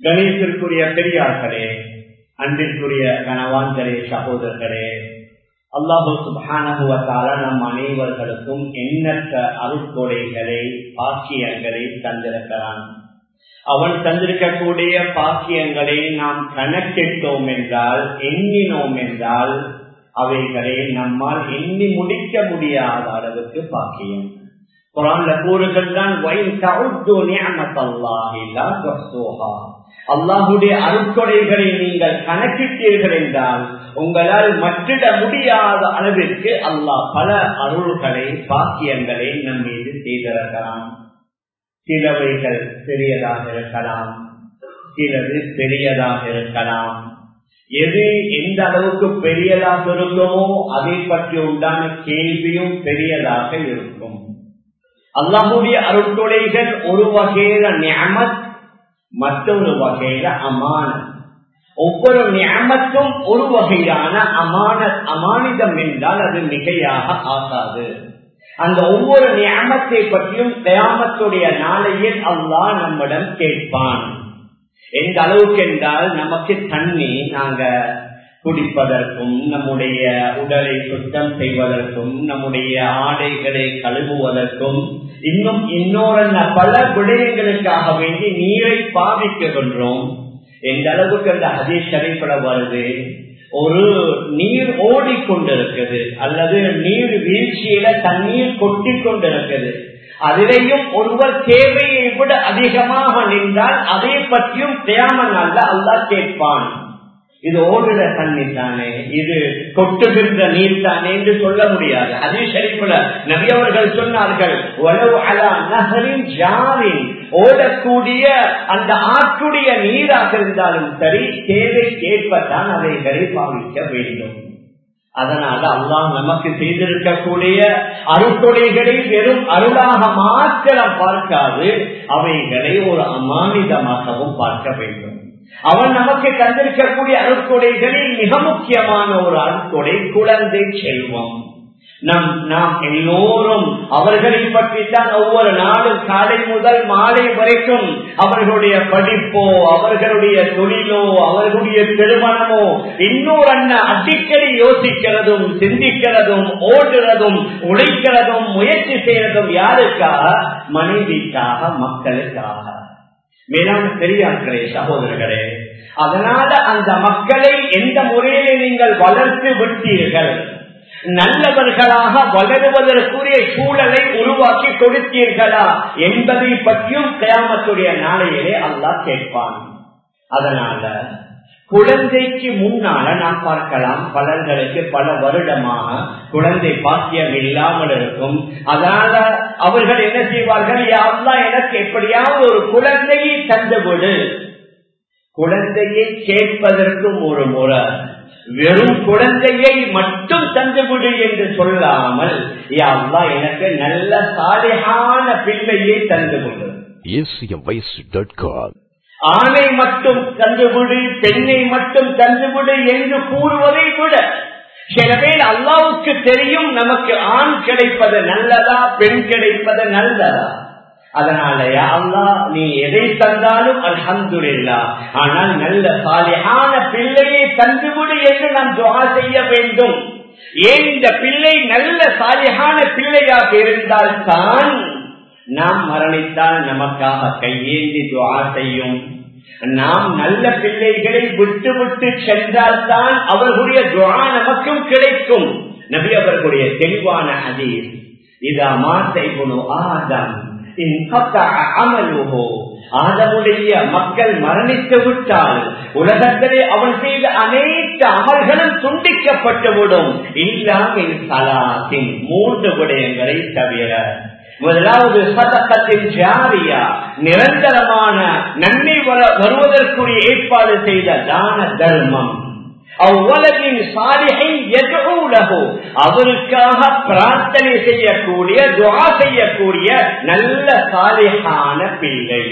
கணேசருக்குரிய பெரியார்களே, அன்பிற்குரிய கணவான்களே, சகோதரர்களே, அல்லாஹு சுப்ஹானஹு வ தஆலா நம் அனைவர்களுக்கும் எண்ணற்ற அருட்கொடைகளை, பாக்கியங்களை தந்திருக்கிறான். அவன் தந்திருக்கக்கூடிய பாக்கியங்களை நாம் கணக்கிட்டோம் என்றால், எண்ணினோம் என்றால், அவைகளை நம்மால் எண்ணி முடிக்க முடியாத அளவுக்கு பாக்கியம். குர்ஆன்ல கூறுகின்றான், அல்லாஹுடைய அருட்கொடைகளை நீங்கள் கணக்கிட்டீர்கள் என்றால் உங்களால் மற்றிட முடியாத அளவிற்கு அல்லாஹ் பல அருள்களை, பாக்கியங்களை நம் மீது செய்திருக்கலாம். சிலவைகள் பெரியதாக இருக்கலாம், சிலது பெரியதாக இருக்கலாம். எது எந்த அளவுக்கு பெரியதாக இருக்குமோ அதை பற்றி உண்டான கேள்வியும் பெரியதாக இருக்கும். அல்லாஹுடைய அருட்கொடைகள் ஒரு வகையில நிஅமத், மற்றொரு வகையில அமானத். ஒவ்வொரு நிஅமத்தும் ஒரு வகையான அமானிதம் என்றால் அது மிகையாக ஆகாது. அந்த ஒவ்வொரு நிஅமத்தை பற்றியும் கியாமத்துடைய நாளையில் அல்லாஹ் நம்மிடம் கேட்பான். எந்த அளவுக்கு என்றால், நமக்கு தண்ணி நாங்க குடிப்பதற்கும், நம்முடைய உடலை சுத்தம் செய்வதற்கும், நம்முடைய ஆடைகளை கழுவுவதற்கும், இன்னும் இன்னொரு பல விடயங்களுக்காக வேண்டி நீரை பாவிக்கின்றோம். எந்த அளவுக்கு அந்த ஹதீஸ் ஷரீஃப்ல வருது, ஒரு நீர் ஓடிக்கொண்டிருக்குது அல்லது நீர் வீழ்ச்சியில தண்ணீர் கொட்டி கொண்டிருக்குது. அதிலேயும் ஒருவர் தேவையை விட அதிகமாக நின்றால் அதை பற்றியும் கியாமத் நாள்ல அல்லாஹ் கேட்பான். இது ஓடுற தண்ணி தானே, இது கொட்டுகின்ற நீர் தானே என்று சொல்ல முடியாது. ஹதீஸ் ஷரீஃப்ல நபி அவர்கள் சொன்னார்கள், வலவ் அலா நஹரின் ஜாரின், ஓடக்கூடிய அந்த ஆற்றுடைய நீராக இருந்தாலும் சரி, தேவை கேட்பதான் அவைகளை பாவிக்க வேண்டும். அதனால அல்லாஹ் நமக்கு செய்திருக்கக்கூடிய அருட்கொடைகளை வெறும் அருளாக மாத்திரம் பார்க்காது, அவைகளை ஒரு அமானிதமாகவும் பார்க்க வேண்டும். அவன் நமக்கு தந்திருக்கக்கூடிய அருட்கொடைகளில் மிக முக்கியமான ஒரு அருட்கொடை குழந்தை செல்வம். நாம் எல்லோரும் அவர்களை பற்றித்தான் ஒவ்வொரு நாளும் காலை முதல் மாலை வரைக்கும் அவர்களுடைய படிப்போ, அவர்களுடைய தொழிலோ, அவர்களுடைய திருமணமோ, இன்னொரு அடிக்கடி யோசிக்கிறதும், சிந்திக்கிறதும், ஓடுறதும், உழைக்கிறதும், முயற்சி செய்யறதும் யாருக்காக? மனைவிக்காக, மக்களுக்காக. மேலான பெரியார்களே, சகோதரர்களே, அதனால அந்த மக்களை எந்த முறையிலே நீங்கள் வளர்த்து விட்டீர்கள், நல்லவர்களாக வளருவதற்குரிய சூழலை உருவாக்கி கொடுத்தீர்களா என்பதை பற்றியும் கியாமத்துடைய நாளையிலே அல்லாஹ் கேட்பான். அதனால குழந்தைக்கு முன்னால நாம் பார்க்கலாம், பலர்களுக்கு பல வருடமாக குழந்தை பாக்கியம் இல்லாமல் இருக்கும். அதனால அவர்கள் என்ன செய்வார்கள், யா அல்லாஹ் எனக்கு எப்படியாவது ஒரு குழந்தையை தந்துவிடு. குழந்தையை கேட்பதற்கும் ஒரு முறை, வெறும் குழந்தையை மட்டும் தந்துவிடு என்று சொல்லாமல், யா அல்லாஹ் எனக்கு நல்ல சாலிஹான பிள்ளையை தந்துவிடு. ஆணை மட்டும் தந்துவிடு, பெண்ணை மட்டும் தந்துவிடு என்று கூறுவதை விட, சில பேர் அல்லாஹ்வுக்கு தெரியும் நமக்கு ஆண் கிடைப்பது நல்லதா, பெண் கிடைப்பது நல்லதா. அதனால யா அல்லாஹ் நீ எதை தந்தாலும் அல்ஹம்துலில்லாஹ், ஆனால் நல்ல சாலிஹான பிள்ளையை தந்துவிடு என்று நாம் துஆ செய்ய வேண்டும். ஏன்? இந்த பிள்ளை நல்ல சாலிஹான பிள்ளையாக இருந்தால் தான் நாம் மரணித்தால் நமக்காக கையேந்தி துஆ செய்யும். நாம் நல்ல பிள்ளைகளை விட்டு விட்டு சென்றால் தான் அவர்களுடைய துஆ நமக்கும் கிடைக்கும். நபி அவர்களுடைய தெளிவான ஹதீஸ், இதா மாத இப்னு ஆதம் ஆதமுடைய மக்கள் மரணித்து விட்டால் உலகத்திலே அவன் செய்த அனைத்து அமல்களும் துண்டிக்கப்பட்டுவிடும். இல்லாமல் சலாத்தின் 3 விடயங்களை தவிர. முதலாவது சதகத்தின் ஜாரியா, நிரந்தரமான நன்மை வருவதற்குரிய ஏற்பாடு செய்த தான தர்மம். அவருக்காக பிரார்த்தனை செய்யக்கூடிய, துஆ செய்யக்கூடிய நல்ல சாலிஹான பிள்ளை.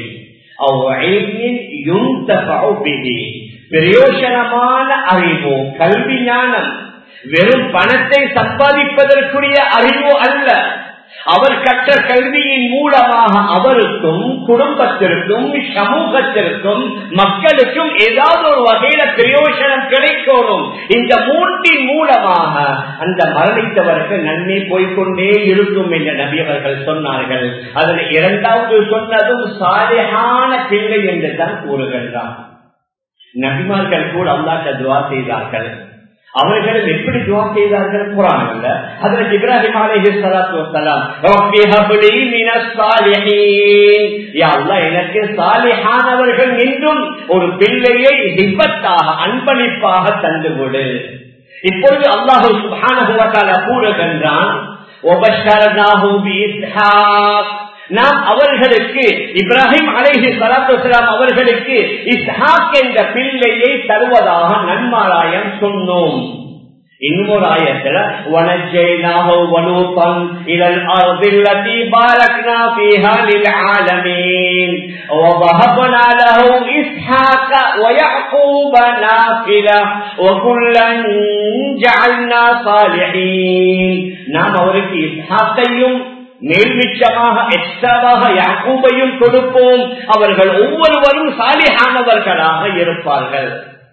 பிரயோஜனமான அறிவோ, கல்வி ஞானம், வெறும் பணத்தை சம்பாதிப்பதற்குரிய அறிவோ அல்ல. அவர் கற்ற கல்வியின் மூலமாக அவருக்கும் குடும்பத்திற்கும் சமூகத்திற்கும் மக்களுக்கும் ஏதாவது ஒரு வகையில பிரயோஜனம் கிடைக்கணும். இந்த மூன்றின் மூலமாக அந்த மரணித்தவருக்கு நன்மை போய்கொண்டே இருக்கும் என்று நபி அவர்கள் சொன்னார்கள். அதில் இரண்டாவது சொன்னதும் சாலிஹான பிள்ளை என்று தான் கூறுகின்றார். நபிமார்கள் கூட அல்லாஹ்விடம் துஆ செய்தார்கள். அவர்களும் எப்படி துஆ செய்தார்கள்? குர்ஆன்ல ஹஜ்ரத் இப்ராஹிம் அலைஹிஸ்ஸலாத்து வஸ்ஸலாம் ரப்பி ஹப்லி மினஸ் சாலிஹீன், யா அல்லாஹ் எனக்கு சாலிஹானவர்கள் என்றும் ஒரு பிள்ளையை ஹிபத்தாக அன்பளிப்பாக தந்துவிடு. இப்பொழுது அல்லாஹ் சுப்ஹானஹு வ தஆலா கூறுகின்றான் வபஷர்னாஹு பிஇஸ்ஹாக், நாம் அவர்களுக்கு இப்ராஹிம் அலைஹிஸ்ஸலாத்து வஸ்ஸலாம் அவர்களுக்கு இஸ்ஹாக் என்ற பிள்ளையை தருவதாக நன்மாராயம் சொன்னோம். இன்னொரு ஆயத்துல வனஜைனாஹு வலூதன் இலல் அர்தில்லதி பாரக்னா ஃபீஹா லில் ஆலமீன் வவஹப்னா லஹு இஸ்ஹாக வயஅகூப நாஃபிலா வகுல்லன் ஜஅல்னா சாலிஹீன், நாம் அவருக்கு இஸ்ஹாக்கையும் மேல்மிச்சமாக எக்ஸ்ட்ராவாக யாக்கூபையும் கொடுப்போம். அவர்கள் ஒவ்வொருவரும் சாலிஹானவர்களாக இருப்பார்கள்.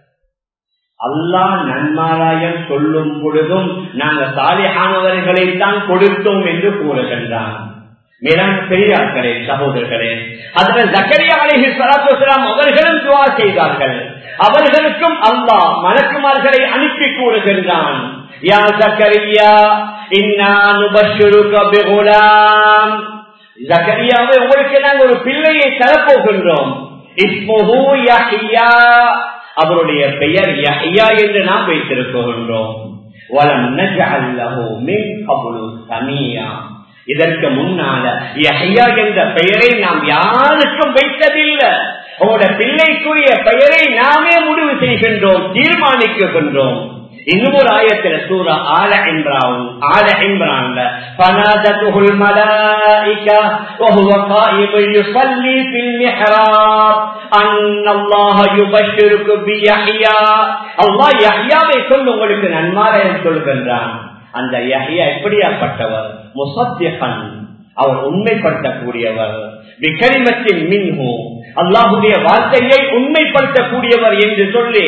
அல்லாஹ் நன்மாராயம் சொல்லும் பொழுதும் நாங்கள் சாலிஹானவர்களைத்தான் கொடுத்தோம் என்று கூறுகின்றான். மேலான பெரியார்களே, சகோதரர்களே, அதில் ஜக்கரியா அலைஹிஸ்ஸலாத்து வஸ்ஸலாம் அவர்களும் துஆ செய்தார்கள். அவர்களுக்கும் அல்லாஹ் மலக்குமார்களை அனுப்பி கூறுகின்றான், யா ஜக்கரியா இன்னா நுபஷ்ஷிருக பிகுலாம், ஜக்கரியாவே உங்களுக்கு நாங்கள் ஒரு பிள்ளையை தரப்போகின்றோம். இஸ்முஹு யஹ்யா, அவருடைய பெயர் யஹ்யா என்று நாம் வைத்திருக்கின்றோம். வலம் நஜஅல் லஹு மின் கப்லு சமியா, இதற்கு முன்னால யஹ்யா என்ற பெயரை நாம் யாருக்கும் வைத்ததில்லை. உங்களுடைய பிள்ளைக்குரிய பெயரை நாமே முடிவு செய்கின்றோம், தீர்மானிக்கின்றோம். இன்னொரு ஆயத்தில் சூரா ஆல இம்ரான்ல ஃபனாதத்துல் மலாயிகா வஹுவ காயிமுன் யுஸல்லி ஃபில் மிஹ்ராப் அன்னல்லாஹ யுபஷ்ஷிருக்கு பியஹ்யா, அல்லாஹ் யஹ்யாவை கொண்டு உங்களுக்கு நன்மாராயம் சொல்கின்றான். அந்த யஹ்யா எப்படியாப்பட்டவர்? முஸத்திகன், அவர் உண்மைப்படுத்தக்கூடியவர். பிகலிமத்தின் மின்ஹு, அல்லாஹுடைய வார்த்தையை உண்மைப்படுத்தக்கூடியவர் என்று சொல்லி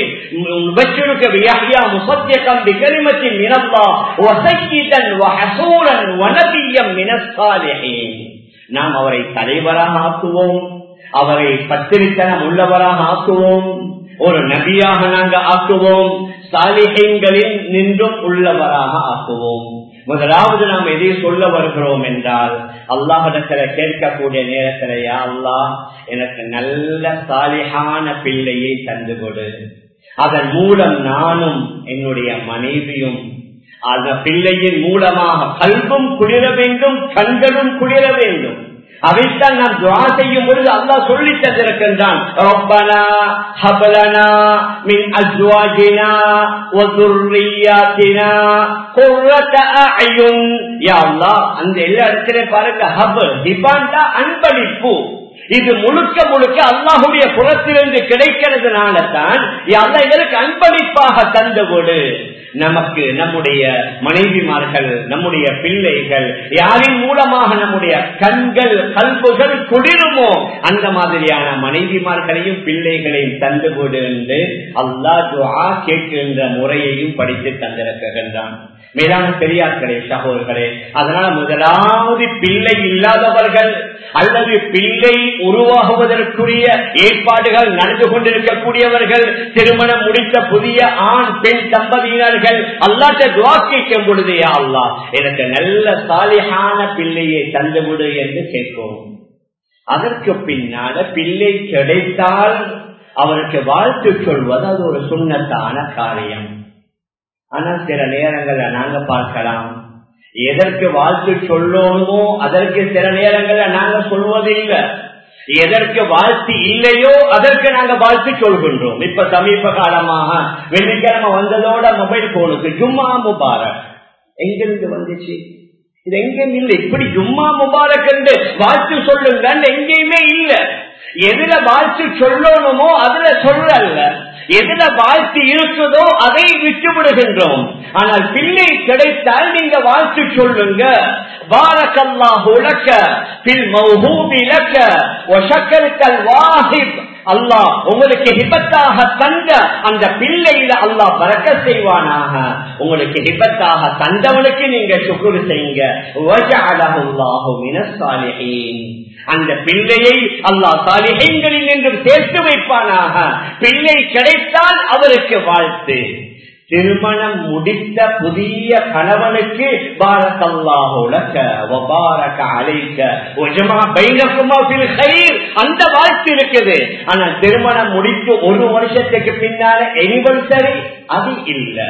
நாம் அவரை தலைவராக ஆக்குவோம், அவரை பத்திரித்தனம் உள்ளவராக ஆக்குவோம், ஒரு நபியாக நாங்கள் ஆக்குவோம், சாலிஹீன்களில் நின்றும் உள்ளவராக ஆக்குவோம். முதலாவது நாம் எதை சொல்ல வருகிறோம் என்றால், அல்லாஹ்விடத்துல கேட்கக்கூடிய நேரத்தில், யா அல்லாஹ் எனக்கு நல்ல சாலிஹான பிள்ளையை தந்து கொடு, அதன் மூலம் நானும் என்னுடைய மனைவியும் அந்த பிள்ளையின் மூலமாக கல்வும் குளிர வேண்டும், கண்களும் குளிர வேண்டும். அதைத்தான் நாம் துஆ செய்யும் பொழுது அல்லாஹ் சொல்லி தந்திருக்கின்றான், ரப்பனா ஹப்லனா மின் அஸ்வாஜினா வ ذُرِّيَّاتِنَا குர்ரத அயுன். யா அல்லாஹ், அந்த எல்லா இடத்திலும் பாருங்க, ஹப் ஹிபாண்டா அன்பளிப்பு. இது முழுக்க முழுக்க அல்லாஹுடைய புறத்திலிருந்து கிடைக்கிறதுனால தான் யா அல்லாஹ் இதற்கு அன்பளிப்பாக தந்துவிடு. நமக்கு நம்முடைய மனைவிமார்கள், நம்முடைய பிள்ளைகள், யாரின் மூலமாக நம்முடைய கண்கள் கல்புகள் குளிருமோ அந்த மாதிரியான மனைவிமார்களையும் பிள்ளைகளையும் தந்துவிடு என்று அல்லாஹ் துஆ கேட்கின்ற முறையையும் படித்து தந்திருக்கின்றான். மேலான பெரியார்களே, சகோதரர்களே, அதனால முதலாவது பிள்ளை இல்லாதவர்கள் அல்லது பிள்ளை உருவாகுவதற்குரிய ஏற்பாடுகள் நடந்து கொண்டிருக்கக்கூடியவர்கள், திருமணம் முடித்த புதிய ஆண் பெண் தம்பதியினர்கள் அல்லாஹ்விடம் துஆ கேட்கும் பொழுது, யா அல்லாஹ் எனக்கு நல்ல சாலிஹான பிள்ளையை தந்துவிடு என்று கேட்கும். அதற்கு பின்னால பிள்ளை கிடைத்தால் அவருக்கு வாழ்த்து சொல்வது அது ஒரு சுன்னத்தான காரியம். ஆனா சில நேரங்கள்ல நாங்க பார்க்கலாம், எதற்கு வாழ்த்து சொல்லணுமோ அதற்கு சில நேரங்கள்ல நாங்க சொல்வதில்லை, எதற்கு வாழ்த்து இல்லையோ அதற்கு நாங்க வாழ்த்து சொல்கின்றோம். இப்ப சமீப காலமாக வெள்ளிக்கிழமை வந்ததோட மொபைல் போனுக்கு ஜும்மா முபாரக் எங்கிருந்து வந்துச்சு? இது எங்கேயும் இல்லை. இப்படி ஜும்மா முபாரக் என்று வாழ்த்து சொல்லுங்க எங்கேயுமே இல்லை. எதுல வாழ்த்து சொல்லணுமோ அதுல சொல்லல, எதுல வாழ்த்து இருக்குதோ அதை விட்டு விடுகின்றோம். ஆனால் பிள்ளை கிடைத்தால் நீங்க வாழ்த்து சொல்லுங்க. பாரக்கல்லாஹு லக ஃபில் மௌஹூபி லக வ ஷக்கர்தல் வாஹிப். அல்லாஹ் உங்களுக்கு ஹிபத்தாக தந்த அந்த பிள்ளையில அல்லாஹ் பரக்கத் செய்வானாக. உங்களுக்கு ஹிபத்தாக தந்தவனுக்கு நீங்க ஷுக்ர் செய்யுங்க. வஜஅலஹு அல்லாஹு மினஸ் ஸாலிஹீன். அந்த பிள்ளையை அல்லாஹ் சாலிஹீன்களில் என்று சேர்த்து வைப்பானாக. பிள்ளை கிடைத்தால் அவருக்கு வாழ்த்து. திருமணம் முடித்த புதிய கணவனுக்கு பாரக்கல்லாஹு லக வ பாரக அலைக வ ஜமா பைனகுமா ஃபில் கைர் அந்த வாழ்த்து இருக்குது. ஆனா திருமணம் முடித்து ஒரு வருஷத்துக்கு பின்னால எனிவர்சரி அது இல்ல.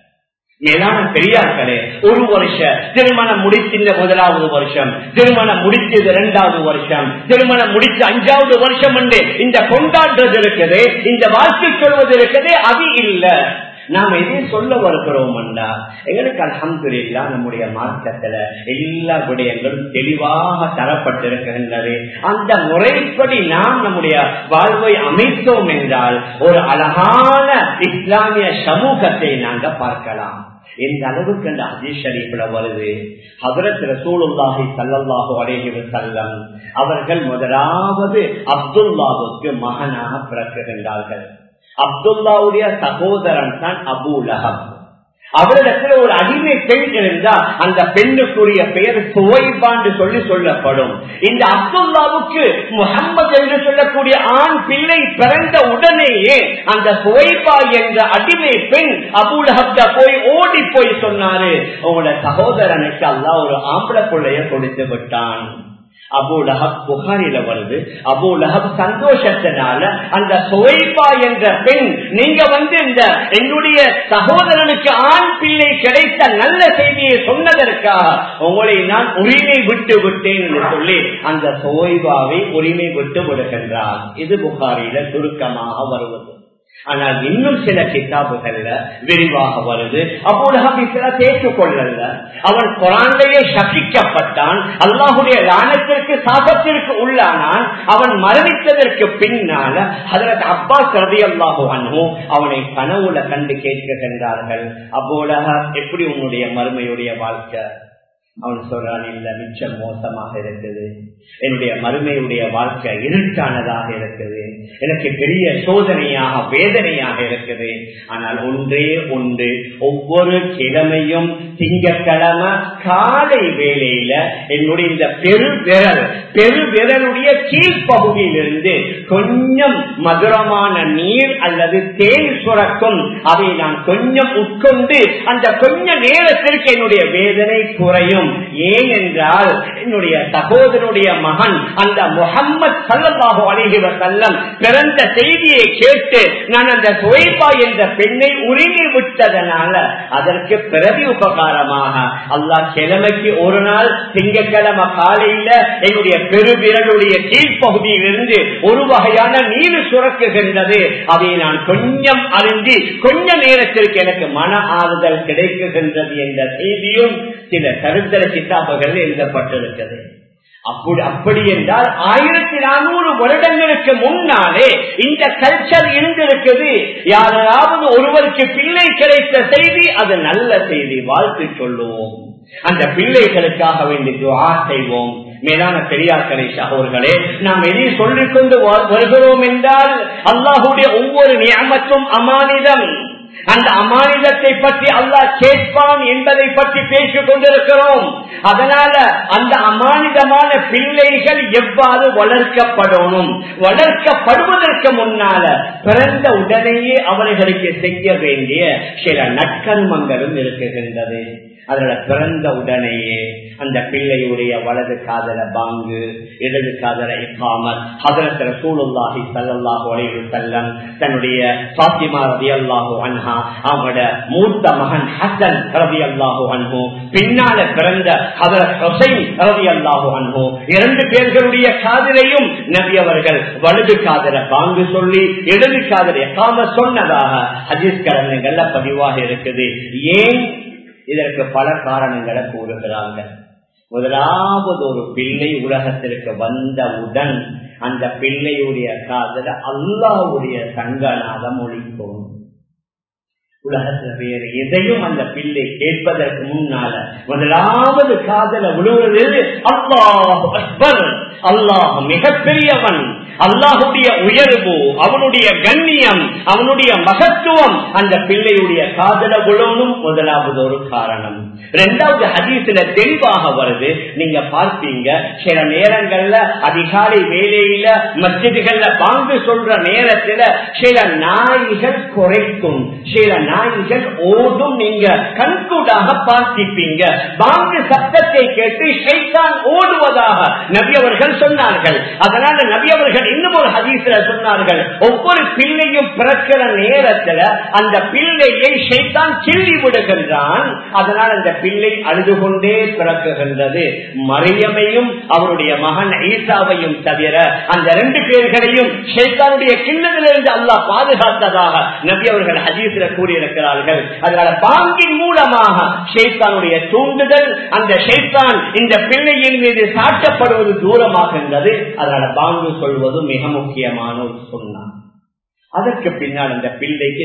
மேலான பெரியார்களே, ஒரு வருஷம் திருமணம் முடித்த முதலாவது வருஷம், திருமணம் முடித்தது இரண்டாவது வருஷம், திருமணம் முடித்த 5வது வருஷம் என்று இந்த கொண்டாடுறது இருக்குது, இந்த வாழ்த்து சொல்வது இருக்குது, அது இல்ல. நாம் எதை சொல்ல வருகிறோம் என்றா, எங்களுக்கு அல்ஹம்துலில்லாஹ் நம்முடைய மார்க்கத்துல எல்லா விடயங்களும் தெளிவாக தரப்பட்டிருக்கின்றது. அந்த முறைப்படி நாம் நம்முடைய வாழ்வை அமைத்தோம் என்றால் ஒரு அழகான இஸ்லாமிய சமூகத்தை நாங்க பார்க்கலாம். எந்த அளவுக்கு அந்த ஹதீஸ் ஷரீஃப்ல வருது, ஹஜ்ரத் ரசூலுல்லாஹி ஸல்லல்லாஹு அலைஹி வஸல்லம் அவர்கள் முதலாவது அப்துல்லாவுக்கு மகனாக பிறக்குகின்றார்கள். அப்துல்லாவுடைய சகோதரன் தான் அபூ லஹப். அவரிடத்துல ஒரு அடிமை பெண் இருந்தா அந்த பெண்ணுக்குரிய பெயர் சுவைபான்னு சொல்லப்படும். இந்த அப்துல்லாவுக்கு முஹம்மது என்று சொல்லக்கூடிய ஆண் பிள்ளை பிறந்த உடனேயே அந்த சுவைபா என்ற அடிமை பெண் அபூ லஹப் போய் ஓடி போய் சொன்னாரு, உங்களோட சகோதரனுக்கு அல்லாஹ் ஒரு ஆம்பளை பிள்ளைய கொடுத்து விட்டான். அபூ லஹப் புகாரில வருது. அபூ லஹப் சந்தோஷத்தினால அந்த சுவைபா என்ற பெண், நீங்க இந்த என்னுடைய சகோதரனுக்கு ஆண் பிள்ளை கிடைத்த நல்ல செய்தியை சொன்னதற்காக உங்களை நான் உரிமை விட்டு விட்டேன் என்று சொல்லி அந்த சுவைபாவை உரிமை விட்டு விடுகின்றார். இது புகாரில சுருக்கமாக வருவது. ஆனால் இன்னும் சில கிதாபுகள்ல விரிவாக வருது. அபூ லஹப் இஸ்லாத்தை ஏற்றுக்கொள்ளல. அவன் குர்ஆனிலேயே சபிக்கப்பட்டான், அல்லாஹ்வுடைய லானத்திற்கு சாபத்திற்கு உள்ளானான். அவன் மரணித்ததற்கு பின்னால ஹஜ்ரத் அப்பாஸ் ரலியல்லாஹு அன்ஹு அவனை கனவுல கண்டு கேட்கின்றார்கள், அபூ லஹப் எப்படி உன்னுடைய மறுமையுடைய வாழ்க்கை? அவன் சொல்றான், இல்ல மிச்சம் மோசமாக இருக்குது, என்னுடைய மறுமையுடைய வாழ்க்கை இருட்டானதாக இருக்குது, எனக்கு பெரிய சோதனையாக வேதனையாக இருக்குது. ஆனால் ஒன்றே ஒன்று, ஒவ்வொரு கிழமையும் திங்கட்கிழமை காலை வேளையில என்னுடைய இந்த பெருவிரலுடைய கீழ்ப்பகுதியிலிருந்து கொஞ்சம் மதுரமான நீர் அல்லது தேன் சுரக்கும், அதை நான் கொஞ்சம் உட்கொண்டு அந்த கொஞ்ச நேரத்திற்கு என்னுடைய வேதனை குறையும். ஏன் என்றால் என்னுடைய சகோதரனுடைய மகன் அந்த முஹம்மது ஸல்லல்லாஹு அலைஹி வஸல்லம் பிறந்த செய்தியை கேட்டு நான் அந்த சுவைபா என்ற பெண்ணை உரிமை விட்டதனால அதற்கு பிரதி உபகாரமாக அல்லாஹ் கிழமைக்கு ஒரு நாள் திங்கட்கிழமை காலையில என்னுடைய பெருவிரலுடைய கீழ்ப்பகுதியிலிருந்து ஒரு வகையான நீர் சுரக்குகின்றது, அதை நான் கொஞ்சம் அறிந்து கொஞ்ச நேரத்திற்கு எனக்கு மன ஆறுதல் கிடைக்குகின்றது என்ற செய்தியும் சில கருத்தர கிதாபுகள் எழுதப்பட்டிருக்கிறது. அப்படி என்றால் 1400 வருடங்களுக்கு முன்னாலே இந்த கல்ச்சர் இருந்திருக்குது. யாராவது ஒருவருக்கு பிள்ளை கிடைத்த செய்தி அது நல்ல செய்தி, வாழ்த்து சொல்லுவோம், அந்த பிள்ளைகளுக்காக வேண்டி துஆ செய்வோம். மேலான பெரியார்களே சகோதரர்களே, நாம் எதை சொல்லிக் கொண்டு வருகிறோம் என்றால் அல்லாஹ்வுடைய ஒவ்வொரு நியமத்தும் அமானிதம். அந்த அமானிதத்தை பற்றி அல்லாஹ் கேட்பான் என்பதை பற்றி பேசிக் கொண்டிருக்கிறோம். அதனால அந்த அமானிதமான பிள்ளைகள் எவ்வாறு வளர்க்கப்படணும், வளர்க்கப்படுவதற்கு முன்னால பிறந்த உடனேயே அவர்களுக்கு செய்ய வேண்டிய சில நற்கர்மங்களும் இருக்குகின்றது. அதுல பிறந்த உடனேயே அந்த பிள்ளையுடைய வலது காதல பாங்கு, இடது காதல இக்காமத், ஹஜ்ரத் ரசூலுல்லாஹி ஸல்லல்லாஹு அலைஹி வஸல்லம் தன்னுடைய ஃபாத்திமா ரலியல்லாஹு அன்ஹா, அவங்களோட மூத்த மகன் ஹசன் ரலியல்லாஹு அன்ஹு, பின்னால பிறந்த ஹஜ்ரத் ஹுசைன் ரலியல்லாஹு அன்ஹு, இரண்டு பேர்களுடைய காதலையும் நபி அவர்கள் வலது காதல பாங்கு சொல்லி இடது காதல இக்காமத் சொன்னதாக ஹதீஸ் கரங்கள்ல பதிவாக இருக்குது. ஏன்? இதற்கு பல காரணங்களை கூறுகிறார்கள். முதலாவது, ஒரு பிள்ளை உலகத்திற்கு வந்தவுடன் அந்த பிள்ளையுடைய காதல அல்லாஹ்வுடைய சங்கநாதம் ஒலிக்கும். உலகத்துல வேறு எதையும் அந்த பிள்ளை கேட்பதற்கு முன்னால முதலாவது காதல விழுவது அல்லாஹ் அக்பர், அல்லாஹ் மிகப்பெரியவன், அல்லாஹுடைய உயர்வு, அவனுடைய கண்ணியம், அவனுடைய மகத்துவம் அந்த பிள்ளையுடைய காதல விழணும் முதலாவது ஒரு காரணம். இரண்டாவது ஹதீஸ்ல தெளிவாக வருது, நீங்க பார்ப்பீங்க சில நேரங்கள்ல அதிகாலை வேளையில மஸ்ஜிதுகள்ல பாங்கு சொல்ற நேரத்துல சில நாய்கள் குறைக்கும், சில நாய்கள் ஓடும், நீங்க கண்கூடாக பார்த்திருப்பீங்க. பாங்கு சத்தத்தை கேட்டு ஷைத்தான் ஓடுவதாக நபி அவர்கள் சொன்னார்கள். அதனால நபி அவர்கள் இன்னும் ஒரு ஹதீஸ்ல சொன்னார்கள், ஒவ்வொரு பிள்ளையும் பிறக்கிற நேரத்துல அந்த பிள்ளையை ஷைத்தான் கிள்ளி விடுகின்றான். அதனால அந்த பிள்ளை அழுது கொண்டே பிறக்குகின்றது. மரியமையும் அவருடைய மகன் ஈசாவையும் தவிர அந்த 2 பேர்களையும் ஷைத்தானுடைய கிண்ணத்திலிருந்து அல்லாஹ் பாதுகாத்ததாக நபி அவர்கள் ஹதீஸ்ல கூறியிருக்கிறார்கள். அதனால பாங்கின் மூலமாக ஷைத்தானுடைய தூண்டுதல், அந்த ஷைத்தான் இந்த பிள்ளையின் மீது சாட்டப்படுவது தூரமாகின்றது. அதனால பாங்கு சொல்வது மிக முக்கியமான ஒரு சுன்னா. அதற்கு பின்னால் அந்த பிள்ளைக்கு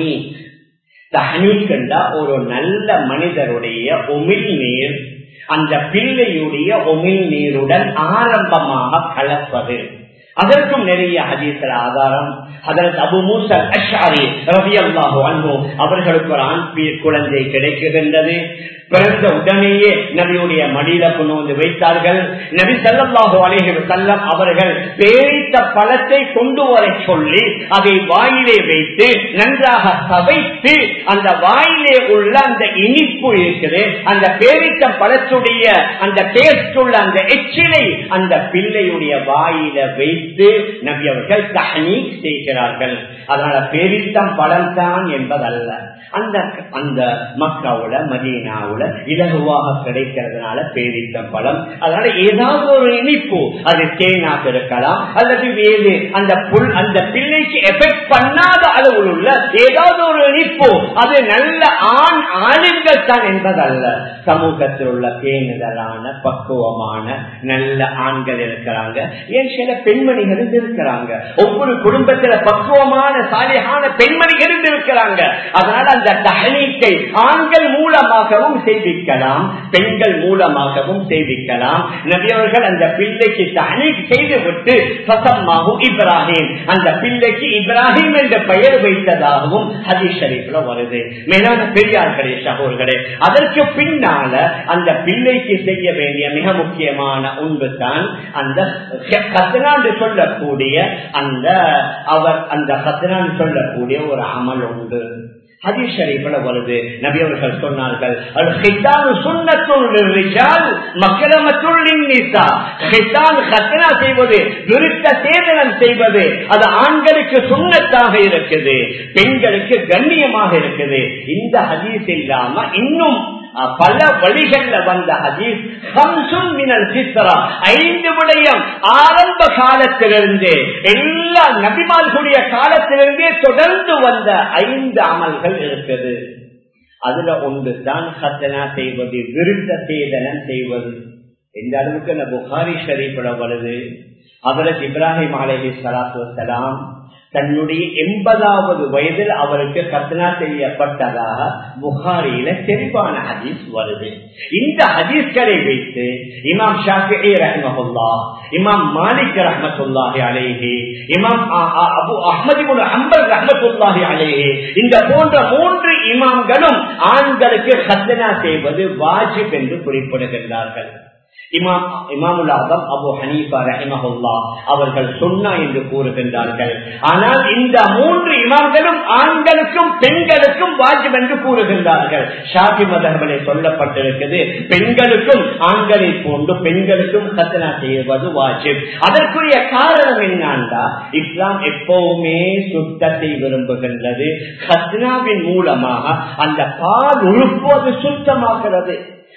தஹ்னீக் என்றா ஒரு நல்ல மனிதருடைய உமிழ் நீர் அந்த பிள்ளையுடைய உமிழ் நீருடன் ஆரம்பமாக கலப்பது. அதற்கும் நிறைய ஹதீஸ்ல ஆதாரம். ஹதரத் அபூ மூஸா அஷ்அரி ரலியல்லாஹு அன்ஹு அவர்களுக்கு ஒரு ஆண் குழந்தை கிடைக்கின்றது. பிறந்த உடனேயே நபியுடைய மடியில கொண்டு வந்து வைத்தார்கள். நபி ஸல்லல்லாஹு அலைஹி வஸல்லம் அவர்கள் பேரித்த பழத்தை கொண்டு வர சொல்லி அதை வாயிலே வைத்து நன்றாக சவைத்து அந்த வாயிலே உள்ள அந்த இனிப்பு இருக்குது, அந்த பேரித்த பழத்துடைய அந்த டேஸ்ட் உள்ள அந்த எச்சிலை அந்த பிள்ளையுடைய வாயில வைத்து நபி அவர்கள் தஹ்னீக் செய்கிறார்கள். அதனால பேரித்தம் பழம் தான் என்பதல்ல, அந்த மக்காவுல மதீனாவுல இலகுவாக கிடைக்கிறதுனால பேரித்தம் பழம். அதனால ஏதாவது ஒரு இனிப்பு, அது தேனாக இருக்கலாம் அல்லது வேறு அந்த பிள்ளைக்கு எஃபெக்ட் பண்ணாத அளவில் உள்ள ஏதாவது ஒரு இனிப்பு, அது நல்ல ஆளுங்கள் தான் என்பதல்ல. சமூகத்தில் உள்ள பேணுதலான பக்குவமான நல்ல ஆண்கள் இருக்கிறாங்க, ஏன் சில பெண்மணிகள் இருக்கிறாங்க. ஒவ்வொரு குடும்பத்தில் பக்குவமான சாலிஹான பெண்மணிகள் இருக்கிறாங்க. அதனால அந்த தஹ்னீக்கை ஆண்கள் மூலமாகவும் செய்விக்கலாம், பெண்கள் மூலமாகவும் செய்விக்கலாம். நபி அவர்கள் அந்த பிள்ளைக்கு தஹ்னீக் செய்துவிட்டு ஃபஸம்மாஹு இப்ராஹிம், அந்த பிள்ளைக்கு இப்ராஹிம் என்ற பெயர் வைத்ததாகவும் ஹதீஸ் ஷரீஃப்ல வருது. மேலான பெரியார்களே சகோதரர்களே, அதற்கு பின்னால அந்த பிள்ளைக்கு செய்ய வேண்டிய மிக முக்கியமான ஒன்று தான் அந்த கத்னான்னு சொல்லக்கூடிய அந்த கத்னான்னு சொல்லக்கூடிய ஒரு அமல் உண்டு. ஹதீஸ் ஷரீஃப்ல வருது. நபி அவர்கள் சொன்னார்கள், அல் ஹிதானு சுன்னத்துல் லிர்ரிஜால் மக்ரமத்துல் லின்னிஸா. ஹிதான் கத்னா செய்வது, விருத்த சேதனம் செய்வது, அது ஆண்களுக்கு சுன்னத்தாக இருக்குது, பெண்களுக்கு கண்ணியமாக இருக்குது. இந்த ஹதீஸ் இல்லாம இன்னும் பல வழிகள்ல வந்த ஹதீஸ் 5 விடயம் ஆரம்ப காலத்திலிருந்து எல்லா நபிமார்களுடைய காலத்திலிருந்தே தொடர்ந்து வந்த 5 அமல்கள் இருக்குது. அதுல ஒன்று தான் கத்னா செய்வது, விருத்த சேதனம் செய்வது. இந்த அளவுக்கு இந்த புகாரி ஷரீஃப்ல வருது. ஹஜ்ரத் இப்ராஹிம் அலைஹிஸ்ஸலாத்து வஸ்ஸலாம் தன்னுடைய 80வது வயதில் அவருக்கு கத்னா செய்யப்பட்டதாக புகாரியில தெளிவான ஹதீஸ் வருது. இந்த ஹதீஸ்களை வைத்து இமாம் ஷாஃபிஈ ரஹ்மத்துல்லாஹ், இமாம் மாலிக் ரஹ்மத்துல்லாஹி அலைஹி, இமாம் அபு அஹ்மத் இப்னு ஹம்பல் ரஹ்மத்துல்லாஹி அலைஹி, இந்த போன்ற 3 இமாம்களும் ஆண்களுக்கு கத்னா செய்வது வாஜிப் என்று குறிப்பிடுகின்றார்கள். இமாமுல் ஆஸம் அபு ஹனீஃபா ரஹிமஹுல்லாஹ் அவர்கள் சுன்னா என்று கூறுகின்றார்கள். ஆனால் இந்த 3 இமாம்களும் ஆண்களுக்கும் பெண்களுக்கும் வாஜிப் என்று கூறுகின்றார்கள். ஷாஃபி மذஹபிலே சொல்லப்பட்டிருக்கிறது, பெண்களுக்கும் ஆண்களை போன்று பெண்களுக்கும் கத்னா செய்வது வாஜிப். அதற்குரிய காரணம் என்னன்னா, இஸ்லாம் எப்பவுமே சுத்தத்தை விரும்புகின்றது. கத்னாவின் மூலமாக அந்த பால் உறுப்பு அது சுத்தமாகிறது.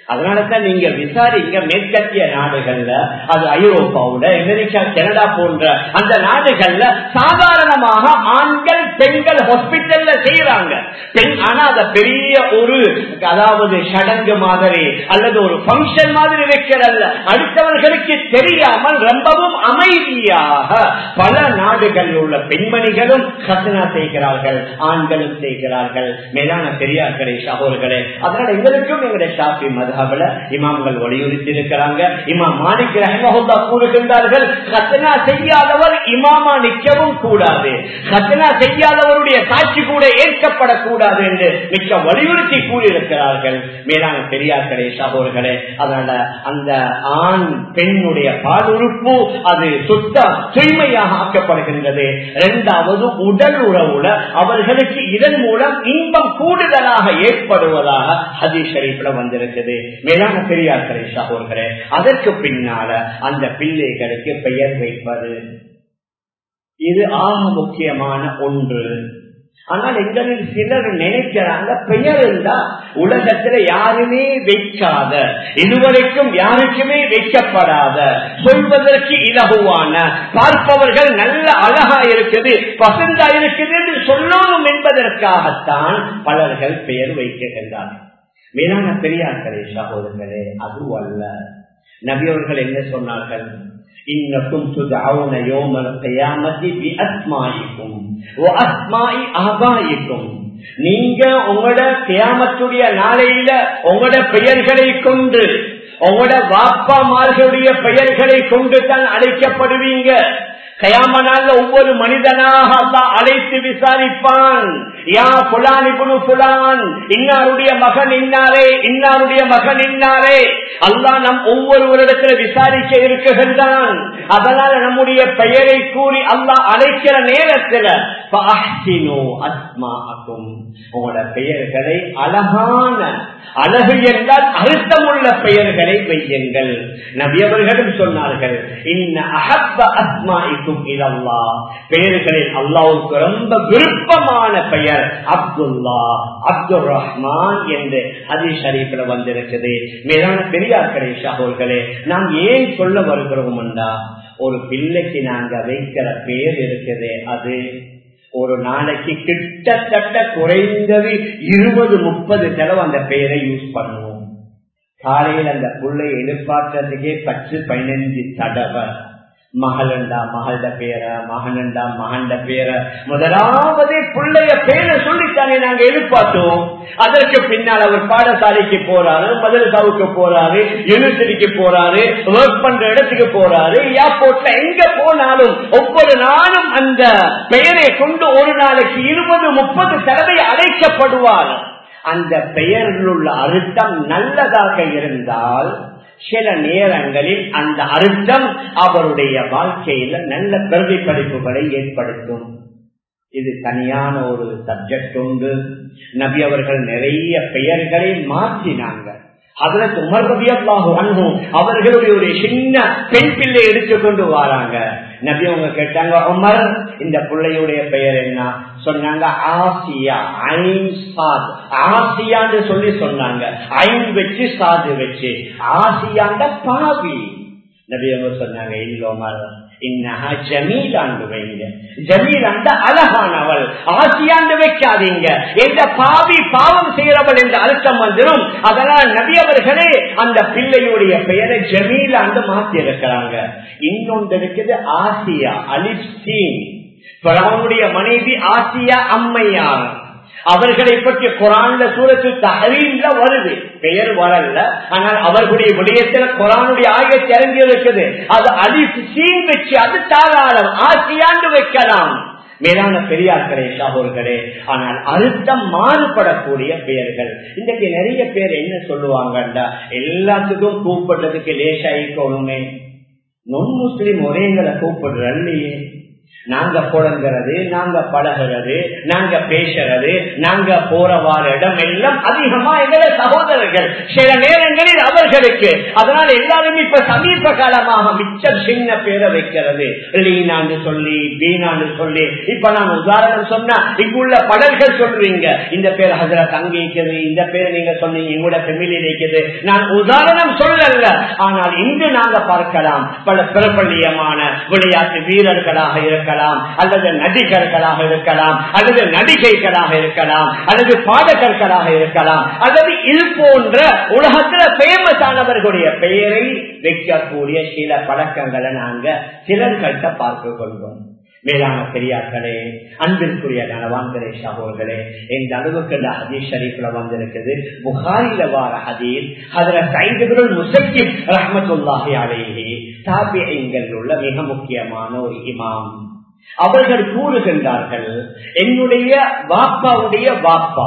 அதனாலதான் நீங்க விசாரிங்க, மேற்கத்திய நாடுகள்ல, அது ஐரோப்பாவோட அமெரிக்கா கனடா போன்ற அந்த நாடுகள்ல சாதாரணமாக ஆண்கள் பெண்கள் ஹாஸ்பிட்டல்ல செய்யறாங்க. பெண் ஆனா அத பெரிய ஒரு அதாவது சடங்கு மாதிரி அல்லது ஒரு பங்கன் மாதிரி வைக்கிறல்ல, அடுத்தவர்களுக்கு தெரியாமல் ரொம்பவும் அமைதியாக பல நாடுகளில் உள்ள பெண்மணிகளும் கத்னா செய்கிறார்கள், ஆண்களும் செய்கிறார்கள். மேலான பெரியார்களே சகோதரர்களே, அதனால எங்களுக்கும் எங்களுடைய ஷாஃபி மத்ஹப்ல இமாம்கள் வலியுறுத்தி இருக்கிறாங்க. இமாம் மாலிக் ரஹ்மஹுல்லாஹ் கூறுகின்றார்கள், கத்னா செய்யாதவர் இமாமா நிற்கவும் கூடாது, கத்னா செய்யாதவருடைய சாட்சி கூட ஏற்கப்படக்கூடாது என்று மிக்க வலியுறுத்தி கூறியிருக்கிறார்கள். மேலான பெரியார்களே சகோதரர்களே, அதனால அந்த ஆண் பெண்ணுடைய பாலுறுப்பு அது சுத்தம் தூய்மையாக ஆக்கப்படுகின்றது. இரண்டாவது உடல் உறவுல அவர்களுக்கு இதன் மூலம் இன்பம் கூடுதலாக ஏற்படுவதாக ஹதீஸ் ஷரீஃப்ல வந்திருக்குது. மேலான பெரியார்களே சகோதரர்களே, அதற்கு பின்னால அந்த பிள்ளைகளுக்கு பெயர் வைப்பது இது ஆக முக்கியமான ஒன்று. ஆனால் எங்களில் சிலர் நினைக்கிறாங்க, பெயர் இருந்தா உலகத்துல யாருமே வைக்காத, இதுவரைக்கும் யாருக்குமே வைக்கப்படாத, சொல்வதற்கு இலகுவான, பார்ப்பவர்கள் நல்ல அழகா இருக்குது, பசந்தா இருக்குது என்று சொல்லணும் என்பதற்காகத்தான் பலர்கள் பெயர் வைக்கின்றார்கள். மேலான பெரியார்களே சகோதரர்களே, அதுவல்ல. நபி அவர்கள் என்ன சொன்னார்கள்? இன்னக்கும் துதஊன யௌமல் கியாமத்தி பிஅஸ்மாஇக்கும் வ அஸ்மாஇ ஆபாயிக்கும். நீங்க உங்களோட கியாமத்துடைய நாளையில உங்களோட பெயர்களை கொண்டு, உங்களோட வாப்பாமார்களுடைய பெயர்களை கொண்டு தான் அழைக்கப்படுவீங்க. கயாம நாள்ல ஒவ்வொரு மனிதனாக அல்லாஹ் அழைத்து விசாரிப்பான். யா புலான் இப்னு புலான், இன்னாருடைய மகன் இன்னாரே, இன்னாருடைய மகன் இன்னாரே. அல்லாஹ் நம் ஒவ்வொருவரிடத்தில் விசாரிக்க இருக்குகின்றான். அதனால நம்முடைய பெயரை கூறி அல்லாஹ் அழைக்கிற நேரத்தில் உங்களோட பெயர்களை அழகான, அழகு என்றால் அர்த்தமுள்ள பெயர்களை வையுங்கள். நபி அவர்களும் சொன்னார்கள், இன்ன அஹப்ப அஸ்மாஇக்கும் இலல்லாஹ், பெயர்களில் அல்லாஹ்வுக்கு ரொம்ப விருப்பமான பெயர் அப்துல்லா, அப்துல் ரஹ்மான் என்று ஹதீஸ் ஷரீஃப்ல வந்திருக்குது. மேலான பெரியார்களே சகோதரர்களே, நாம் ஏன் சொல்ல வருகிறோம் என்றா, ஒரு பிள்ளைக்கு நாங்க வைக்கிற பெயர் இருக்குது, அது ஒரு நாளைக்கு கிட்டத்தட்ட குறைந்தது 20-30 தடவை அந்த பெயரை யூஸ் பண்ணுவோம். காலையில் அந்த புள்ளை எழுப்பாற்றதுக்கே 10-15 தடவை மகளண்டா மகள பேர, மகனண்டா மகண்ட பேர, முதலாவது பிள்ளைய பேரை சொல்லித்தானே நாங்க எழுப்பாட்டோம். அதற்கு பின்னால் அவர் பாடசாலைக்கு போறாரு, மதரசாவுக்கு போறாரு, யூனிவர்சிட்டிக்கு போறாரு, ஒர்க் பண்ற இடத்துக்கு போறாரு, ஏர்போர்ட்ல எங்க போனாலும் ஒவ்வொரு நாளும் அந்த பெயரை கொண்டு ஒரு நாளைக்கு 20-30 தடவை அழைக்கப்படுவார். அந்த பெயரில் உள்ள அர்த்தம் நல்லதாக இருந்தால் சில நேரங்களில் அந்த அர்த்தம் அவருடைய வாழ்க்கையில நல்ல பிரதிபலிப்புகளை ஏற்படுத்தும். இது தனியான ஒரு சப்ஜெக்ட் உண்டு. நபி அவர்கள் நிறைய பெயர்களை மாற்றினாங்க. ஹஜ்ரத் உமர் ரலியல்லாஹு அன்ஹு அவர்களுடைய ஒரு சின்ன பெண் பிள்ளை எடுத்துக்கொண்டு வராங்க. நபி அவங்க கேட்டாங்க, உமர் இந்த பிள்ளையுடைய பெயர் என்ன? சொன்னாங்க ஆசியா, ஐன் சாத், ஆசியான்னு சொல்லி சொன்னாங்க. ஐன் வச்சு சாது வச்சு ஆசியாண்ட பாவி. நபி அவங்க சொன்னாங்க, இல்ல உமர், இன்னஹா ஜமீலாண்டு வைங்க, ஜமீலாண்ட அழகானவள், ஆசியாண்டு வைக்காதீங்க, எந்த பாவி பாவம் செய்யறவள் என்ற அர்த்தம் வந்துடும். அதனால் நபி அவர்களே அந்த பிள்ளையுடைய பெயரை ஜமீலாண்டு மாற்றி இருக்கிறாங்க. இன்னொன்று இருக்குது ஆசியா, அலிப்தீன், பிறவனுடைய மனைவி ஆசியா அம்மையார். அவர்களை பற்றி குர்ஆன்ல சூரத்து தஹரீம்ல வருது, பெயர் வரல, ஆனால் அவர்களுடைய விடயத்தில் குர்ஆனுடைய ஆயத்து இறங்கி இருக்குது. அது அலிஃப் சீன் வச்சு அது தாராளம் ஆசியாண்டு வைக்கலாம். மேலான பெரியார்களே சகோதரர்களே, ஆனால் அர்த்தம் மாறுபடக்கூடிய பெயர்கள். இன்றைக்கு நிறைய பேர் என்ன சொல்லுவாங்கண்டா, எல்லாத்துக்கும் கூப்பிடுறதுக்கு லேசாயிக்கணுமே, நொன் முஸ்லிம் ஒரேங்களை கூப்பிடுற இல்லையே, நாங்க புலங்கிறது, நாங்க பழகிறது, நாங்க பேசுறது, நாங்க போற வார இடம் எல்லாம் அதிகமா எங்கள சகோதரர்கள், சில நேரங்களில் அவர்களுக்கு. அதனால எல்லாரும் இப்ப சமீப காலமாக மிச்சம் சின்ன பேரை வைக்கிறது, லீனான்னு சொல்லி பீனான்னு சொல்லி. இப்ப நான் உதாரணம் சொன்னா இங்குள்ள படல்கள் சொல்றீங்க, இந்த பேர் ஹஜரத் அங்கே இருக்குது, இந்த பேர் நீங்க சொன்னீங்க எங்களோட ஃபெமிலி இருக்குது. நான் உதாரணம் சொல்லல, ஆனால் இன்று நாங்க பார்க்கலாம் பல பிரபல்யமான விளையாட்டு வீரர்களாக இருக்கலாம், அல்லது நடிகர்களாக இருக்கலாம், அல்லது நடிகைகளாக இருக்கலாம், அல்லது பாடகர்களாக இருக்கலாம், அல்லது இது போன்ற உலகத்தில் பேமஸ் ஆனவர்களுடைய பெயரை வைக்கக்கூடிய சில பழக்கங்களை நாங்க சிலர்கிட்ட பார்த்து கொள்வோம். மேலான பெரியார்களே, அன்பிற்குரிய கனவான்களே, சகோதரர்களே, இந்த அளவுக்கு இந்த ஹதீஸ் ஷரீஃப்ல வந்திருக்குது. புகாரில வார ஹதீஸ் ஹஜ்ரத் ஸயீத் இப்னுல் முஸய்யிப் ரஹ்மத்துல்லாஹி அலைஹி தாபிஈன்கள் உள்ள மிக முக்கியமான ஒரு இமாம். அவர்கள் கூறுகின்றார்கள், என்னுடைய வாப்பாவுடைய வாப்பா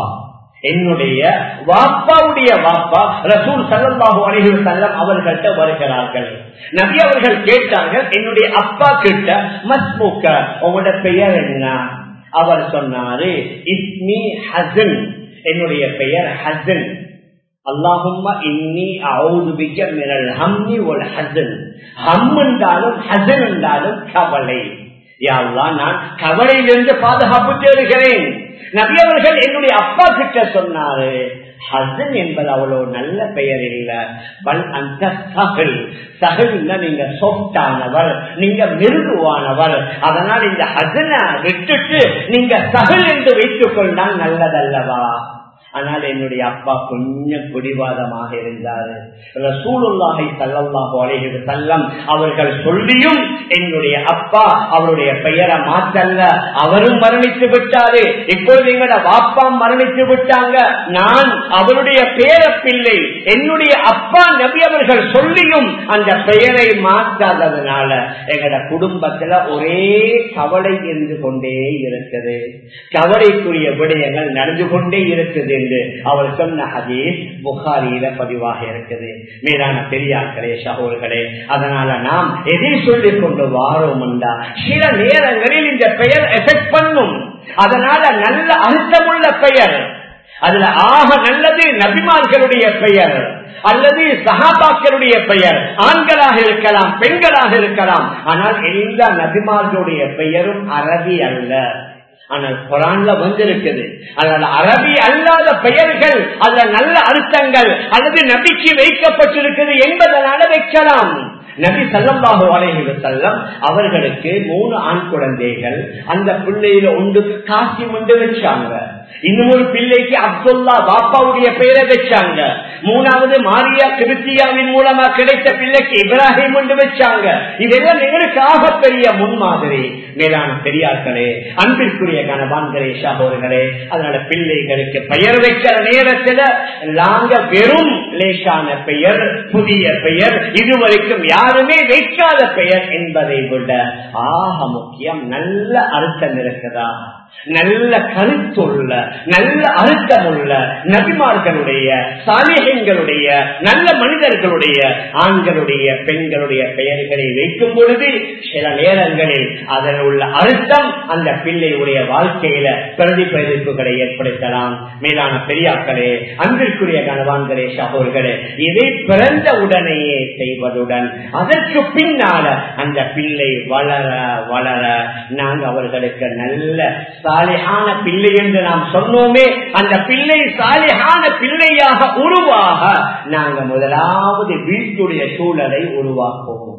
ரசூல் ஸல்லல்லாஹு அலைஹி வஸல்லம் அவர்கள்ட்ட வருகிறார்கள். நபி அவர்கள் கேட்டார்கள், என்னுடைய அப்பா கிட்ட, மஸ்முக, உங்களோட பெயர் என்ன? அவர் சொன்னாரு, இஸ்மி ஹஸன், என்னுடைய பெயர் ஹஸன். அல்லாஹும்ம இன்னி அஊது பிக மினல் ஹம்மி வல் ஹஸன். ஹம் என்றாலும் ஹஸன் என்றாலும் கவலை. யா அல்லாஹ், நான் கவலையிலிருந்து பாதுகாப்பு தேடுகிறேன். நபி அவர்கள் என்னுடைய அப்பா கிட்ட சொன்னாரு, ஹஸன் என்பது அவ்வளவு நல்ல பெயர் இல்ல, பல் அந்த சஹல். சஹல்னா நீங்க சொப்டானவர், நீங்க மிருதுவானவர். அதனால் இந்த ஹஸனை விட்டுட்டு நீங்க சஹல் என்று வைத்துக் கொண்டால் நல்லதல்லவா? ஆனால் என்னுடைய அப்பா கொஞ்சம் பிடிவாதமாக இருந்தாரு. ரசூலுல்லாஹி ஸல்லல்லாஹு அலைஹி வஸல்லம் அவர்கள் சொல்லியும் என்னுடைய அப்பா அவருடைய பெயரை மாற்றல்ல. அவரும் மரணித்து விட்டாரு, இப்போது எங்களோட வாப்பா மரணித்து விட்டாங்க. நான் அவருடைய பேர பிள்ளை. என்னுடைய அப்பா நபி அவர்கள் சொல்லியும் அந்த பெயரை மாற்றாததுனால எங்களோட குடும்பத்துல ஒரே கவலை இருந்து கொண்டே இருக்குது, கவலைக்குரிய விடயங்கள் நடந்து கொண்டே இருக்குது என்று அவர் சொன்ன ஹதீஸ் புகாரியில பதிவாக இருக்குது. மேலான பெரியார்களே, சகோதரர்களே, அதனால நாம் எதை சொல்லிக் கொண்டு வாரோம் என்றா, சில நேரங்களில் இந்த பெயர் எஃபெக்ட் பண்ணும். அதனால நல்ல அர்த்தமுள்ள பெயர், அதுல ஆக நல்லது நபிமார்களுடைய பெயர் அல்லது சஹாபாக்களுடைய பெயர், ஆண்களாக இருக்கலாம், பெண்களாக இருக்கலாம். ஆனால் எல்லா நபிமார்களுடைய பெயரும் அரபி அல்ல. ஆனால் குர்ஆன்ல வந்திருக்குது. அதனால அரபி அல்லாத பெயர்கள், அதுல நல்ல அர்த்தங்கள் அல்லது நபிக்கு வைக்கப்பட்டிருக்குது என்பதனால வைக்கலாம். நபி ஸல்லல்லாஹு அலைஹி வஸல்லம் அவர்களுக்கு 3 ஆண் குழந்தைகள். அந்த பிள்ளையில ஒன்றுக்கு காசிம் என்று வச்சாங்க, இன்னொரு பிள்ளைக்கு அப்துல்லா பாப்பாவுடைய பெயரை வச்சாங்க, 3வது மாரியா கிறிஸ்தியாவின் மூலமா கிடைத்த பிள்ளைக்கு இப்ராஹிம் என்று வச்சாங்க. இதெல்லாம் எங்களுக்கு ஆகப்பெரிய முன்மாதிரி. மேலான பெரியார்களே, அன்பிற்குரிய கனவான்களே, சகோதரர்களே, அதனால பிள்ளைகளுக்கு பெயர் வைக்கிற நேரத்தில் நாங்க வெறும் லேசான பெயர், புதிய பெயர், இதுவரைக்கும் யாருமே வைக்காத பெயர் என்பதை விட ஆக முக்கியம் நல்ல அர்த்தம் இருக்குதா, நல்ல கருத்துள்ள நல்ல அர்த்தமுள்ள நபிமார்களுடைய, சாலிஹீன்களுடைய, நல்ல மனிதர்களுடைய, ஆண்களுடைய, பெண்களுடைய பெயர்களை வைக்கும் பொழுது சில நேரங்களில் அதில் உள்ள அர்த்தம் அந்த பிள்ளையுடைய வாழ்க்கையில பிரதிபலிப்புகளை ஏற்படுத்தலாம். மேலான பெரியார்களே, அன்பிற்குரிய கனவான்களே, சகோதரர்களே, இதை பிறந்த உடனேயே செய்வதுடன் அதற்கு பின்னால அந்த பிள்ளை வளர வளர நாங்கள் அவர்களுக்கு நல்ல சாலிஹான பிள்ளை என்று நாம் சொன்னோமே, அந்த பிள்ளை சாலிஹான பிள்ளையாக உருவாக நாங்கள் முதலாவது வீட்டுடைய சூழலை உருவாக்குவோம்.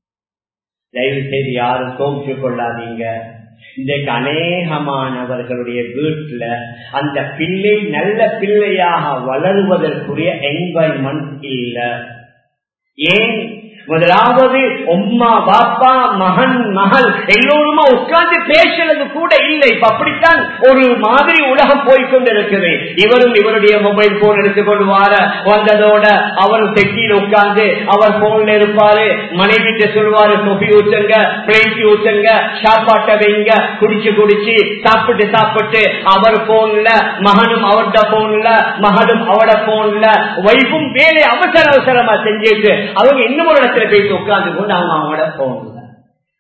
தயவு செய்து யாரும் தோற்றுக் கொள்ளாதீங்க. இன்றைக்கு அநேகமானவர்களுடைய வீட்டுல அந்த பிள்ளை நல்ல பிள்ளையாக வளருவதற்குரிய என்வாயன்மெண்ட் இல்ல. ஏன்? முதலாவது உம்மா பாப்பா மகன் மகள் எல்லோருமா உட்கார்ந்து பேசுறது கூட இல்லை. இப்ப அப்படித்தான் ஒரு மாதிரி உலகம் போய்கொண்டிருக்குது. இவரும் இவருடைய மொபைல் போன் எடுத்துக்கொண்டு வந்ததோட அவரும் தெக்கியில் உட்கார்ந்து அவர் போன்ல இருப்பாரு. மனைவிட்டு சொல்லுவாரு, கொபி ஊற்றுங்க, பிளேட்டி ஊற்றுங்க, சாப்பாட்டை வைங்க, குடிச்சு குடிச்சு சாப்பிட்டு சாப்பிட்டு அவர் போன்ல, மகனும் அவர்ட போன்ல, மகளும் அவட போன்ல, வைஃபும் வேலை அவசர அவசரமா செஞ்சுட்டு அவங்க இன்னும் ஒரு இடத்துல போயிட்டு உட்கார்ந்து கொண்டு அவங்க அவங்களோட போன்ல.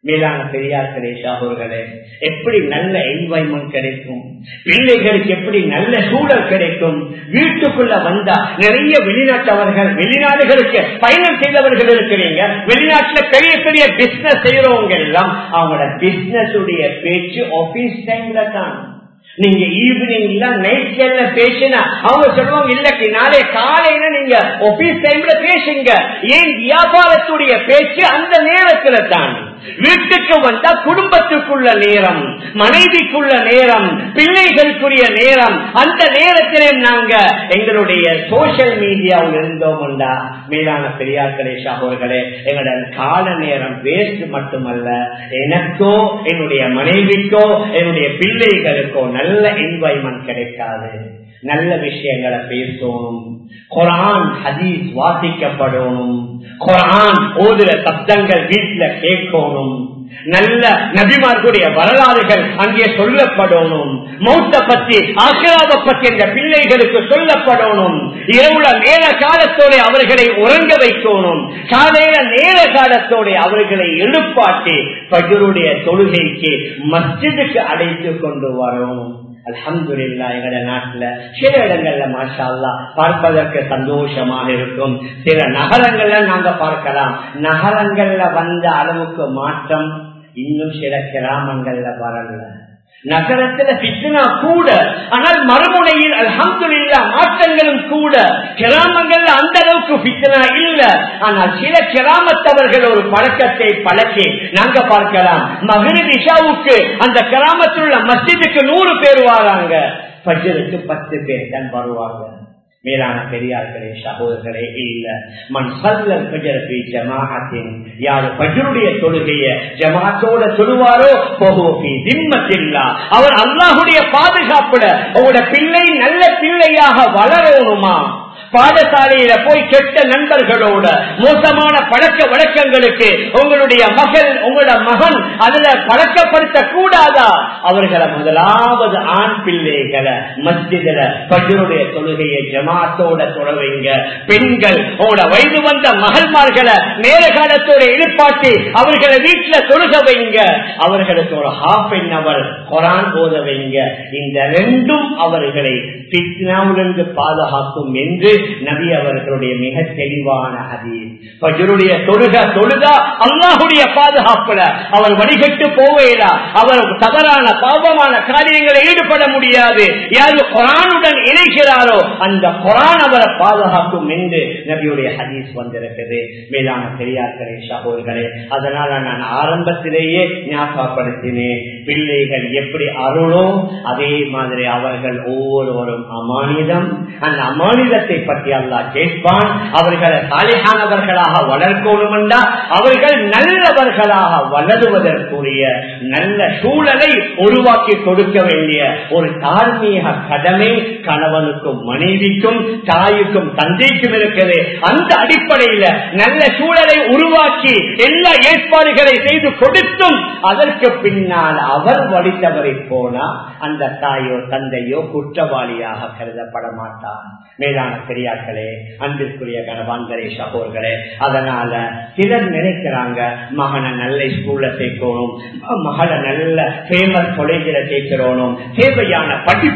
மேலான பெரியார்களே சகோதரர்களே, எப்படி நல்ல என்வாய்மெண்ட் கிடைக்கும், பிள்ளைகளுக்கு எப்படி நல்ல சூழல் கிடைக்கும். வீட்டுக்குள்ள வந்தா நிறைய வெளிநாட்டவர்கள், வெளிநாடுகளுக்கு பயணம் செய்தவர்கள் இருக்கிறீங்க, வெளிநாட்டுல பெரிய பெரிய பிசினஸ் செய்யறவங்க எல்லாம் அவங்களோட பிசினஸ் உடைய பேச்சு ஆபீஸ் டைம்ல தான். நீங்க ஈவினிங்ல நைட்ல பேசினா அவங்க சொல்லுவாங்க, இல்லக்கு நாளை காலையில நீங்க ஆபீஸ் டைம்ல பேசுங்க. ஏன் வியாபாரத்துடைய பேச்சு அந்த நேரத்துல தான். வீட்டுக்கு வந்தா குடும்பத்துக்குள்ள நேரம், மனைவிக்குள்ள நேரம், பிள்ளைகளுக்குரிய நேரம், அந்த நேரத்திலே நாங்க எங்களுடைய சோசியல் மீடியாவில் இருந்தோம்டா மேலான பெரியார்களே சகோதரர்களே, எங்களோட கால நேரம் வேஸ்ட் மட்டுமல்ல, எனக்கோ என்னுடைய மனைவிக்கோ என்னுடைய பிள்ளைகளுக்கோ நல்ல என்வாய்மெண்ட் கிடைக்காது. நல்ல விஷயங்களை பேசணும், குர்ஆன் ஹதீஸ் வாசிக்கப்படணும், குர்ஆன் ஓதுற சப்தங்கள் வீட்டுல கேட்கணும், நல்ல நபிமார்களுடைய வரலாறுகள் அங்கே சொல்லப்படணும், மௌத்த பத்தி ஆகிராவை பத்தி இந்த பிள்ளைகளுக்கு சொல்லப்படணும், இரவுல நேர காலத்தோட அவர்களை உறங்க வைக்கணும், காலையில நேர காலத்தோட அவர்களை எழுப்பாட்டி ஃபஜ்ருடைய தொழுகைக்கு மஸ்ஜிதுக்கு அழைத்து கொண்டு வரணும். அல்ஹம்துலில்லாஹ் எங்க நாட்டுல சில இடங்கள்ல மாஷா அல்லாஹ் பார்ப்பதற்கு சந்தோஷமாக இருக்கும். சில நகரங்கள்ல நாங்க பார்க்கலாம், நகரங்கள்ல வந்த அளவுக்கு மாற்றம் இன்னும் சில கிராமங்கள்ல வரல. நகரத்துல ஃபித்னா கூட, ஆனால் மறுமுனையில் அல்ஹம்துலில்லாஹ் மாற்றங்களும் கூட. கிராமங்கள்ல அந்த அளவுக்கு ஃபித்னா இல்ல, ஆனால் சில கிராமத்தவர்கள் ஒரு பழக்கத்தை பழக்கி நாங்க பார்க்கலாம். மக்ரிப் இஷாவுக்கு அந்த கிராமத்தில் உள்ள மஸ்ஜிதுக்கு 100 பேர் வராங்க, ஃபஜ்ருக்கு 10 பேர் தான் வருவாங்க. மேலான பெரியார்களே சகோதரர்களே, இல்ல மன் ஸல்லல் ஃபஜ்ர ஃபீ ஜமாஅத்தின், யார் ஃபஜ்ருடைய தொழுகையை ஜமாஅத்தோட தொழுவாரோ ஃபஹுவ ஃபீ திம்மத்தில்லாஹ், அவர் அல்லாஹ்வுடைய பாதுகாப்புல. உங்களோட பிள்ளை நல்ல பிள்ளையாக வளரணுமா? பாடசாலையில போய் கெட்ட நண்பர்களோட மோசமான பழக்க வழக்கங்களுக்கு உங்களுடைய மகள் உங்களோட மகன் அதுல பழக்கப்படுத்த கூடாதா? அவர்களை முதலாவது ஆண் பிள்ளைகளை மஸ்ஜிதுல ஃபஜ்ருடைய தொழுகையை ஜமாஅத்தோட தொழவைங்க. பெண்கள் உங்களோட வயது வந்த மகள்மார்களை நேர காலத்தோட எழுப்பாட்டி அவர்களை வீட்டுல தொழுக வைங்க. அவர்களுக்கு ஒரு ஹாஃப் அன் அவர் குர்ஆன் ஓத வைங்க. இந்த ரெண்டும் அவர்களை ஃபித்னாவிலிருந்து பாதுகாக்கும் என்று நபி அவர்களுடைய மிக தெளிவான ஹதீஸ். ஃபஜ்ருடைய தொழுகா அல்லாஹ்வுடைய பாதுகாப்புல. அவர் வழிகட்டு போவேலா, அவர் தவறான பாவமான காரியங்களை ஈடுபட முடியாது. யாரு குர்ஆனுடன் இணைகிறாரோ அந்த குர்ஆன் அவரை பாதுகாக்கும் என்று நபியுடைய ஹதீஸ் வந்திருக்கிறது. மேலான பெரியார்களே சகோதரர்களே, அதனால நான் ஆரம்பத்திலேயே ஞாபகப்படுத்தினேன், பிள்ளைகள் எப்படி அருளோ அதே மாதிரி அவர்கள் ஒவ்வொருவரும் அமானிதம். அந்த அமானிதத்தை பற்றி அல்லாஹ் கேட்பான். அவர்களை சாலிஹானவர்களாக வளர்க்கணும் என்றால் அவர்கள் நல்லவர்களாக வளருவதற்குரிய நல்ல சூழலை உருவாக்கி கொடுக்க வேண்டிய ஒரு தார்மீக கடமை கணவனுக்கும் மனைவிக்கும் தாய்க்கும் தந்தைக்கும் இருக்கிறது. அந்த அடிப்படையில நல்ல சூழலை உருவாக்கி எல்லா ஏற்பாடுகளை செய்து கொடுத்தும் அதற்கு பின்னால் அவர் வடித்தவரை போனா அந்த தாயோ தந்தையோ குற்றவாளியாக கருதப்பட மாட்டார். மேலான பெரியார்களே, அன்பிற்குரிய கணவான்களே, சகோதரர்களே, அதனால சிலர் நினைக்கிறாங்க மகனை நல்ல ஸ்கூல்ல சேர்க்கணும், மகளை நல்ல ஃபேமஸ் காலேஜில சேர்க்கணும், தேவையான